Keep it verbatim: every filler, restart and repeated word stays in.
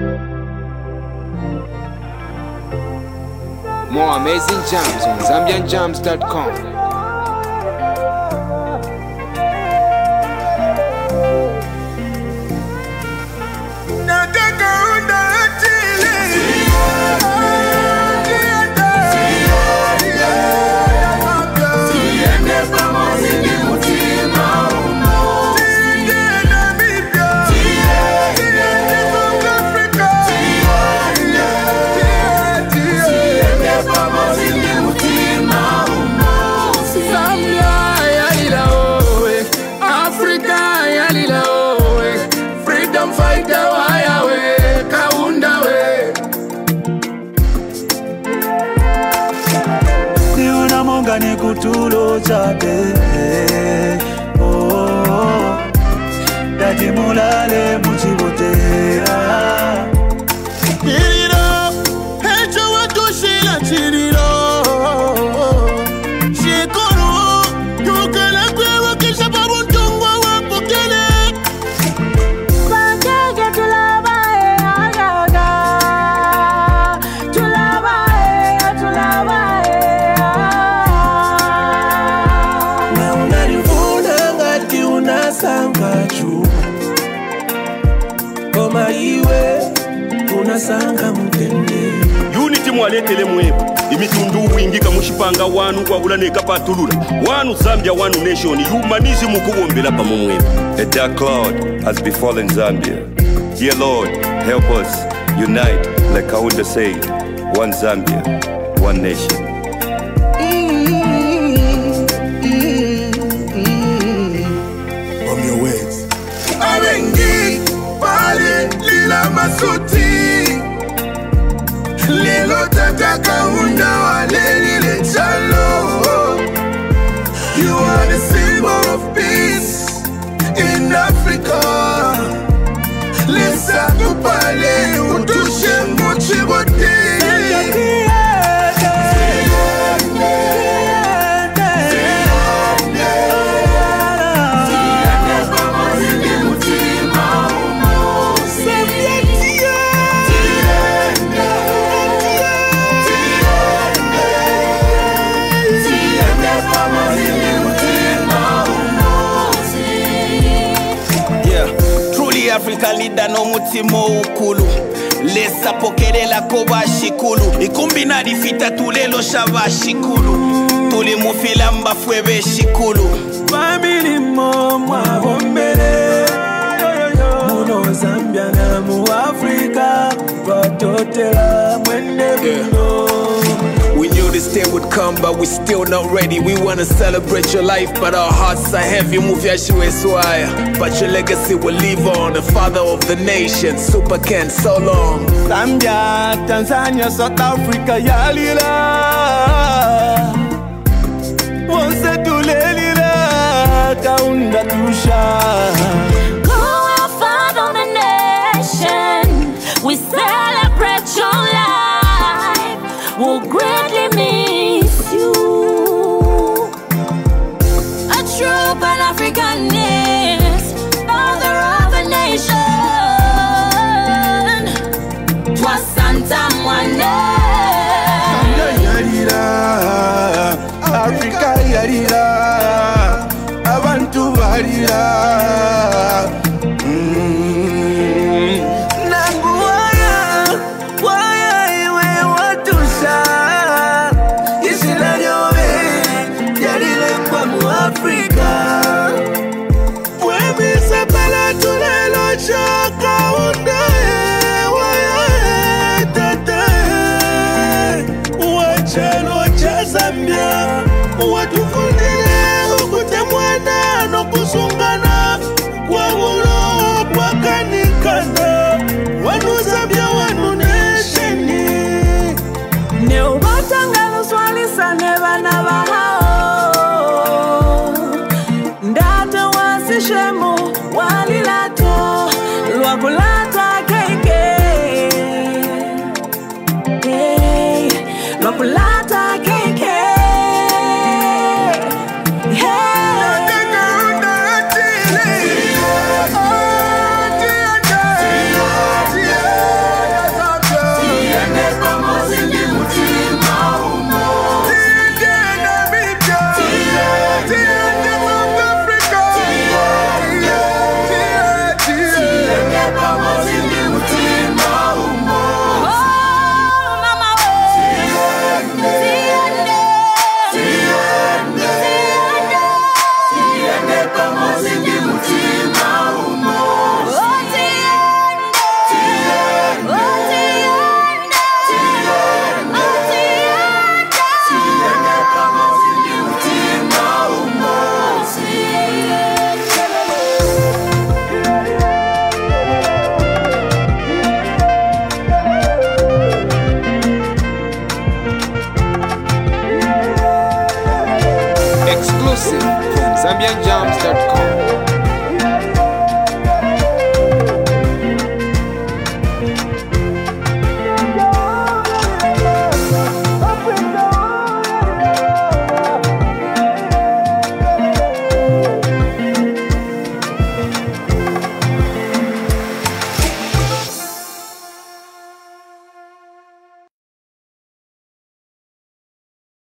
More amazing jams on Zambian Jams dot com. Kutulo chape oh dadi mulale muchibotea Chiriro hecho watu shila chiriro shikoro tukala kwewa kisha babu ntungwa wapokele Pakege tulabae agaga Tulabae tulabae Sangachu Koma iwe Unasanga mutende Unity mwaletele mwebu Imitundu wingika mushipanga wanu kwa ulaneka patulula Wanu Zambia, wanu nation Humanism kuwombela pa mwebu. A dark cloud has befallen Zambia. Dear Lord, help us unite like Kaunda said. One Zambia, one nation. Awengi pale lila masuti Lilo tataka hunda wale lile chalo You are the symbol of peace in Africa Lesa tupale utushe mochi bote Africa leader no mutimo ukulu Lesa pokelela koba shikulu Ikumbi na difita tulelo shava shikulu Tuli mufila mbafwebe shikulu Family mwa bombele Muno Zambia na mu Africa Batotela mwende buno We knew this day would come, but we still not ready. We wanna celebrate your life, but our hearts are heavy. Move your swire, but your legacy will live on. The father of the nation, Super Ken, so long. Zambia, Tanzania, South Africa, yalila Wonse tulelila, kaunda tusha Go our father of the nation We celebrate your life We'll greatly miss you A true Pan-Africanist Father of a nation Twas Santa Mwane Yarira Africa yarira Abantu barira Zambia watufundile ukutemwana no kusungana kwa ulo kwa kanikana wanu Zambia wanu nesheni Ne ubatangalo swali sane bana bahao Ndata wasishemo walilato Lwakulata keke Hey, lwakulata keke tiyende pamozi ndi mutima umozi. Exclusive from Zambian Jams dot com.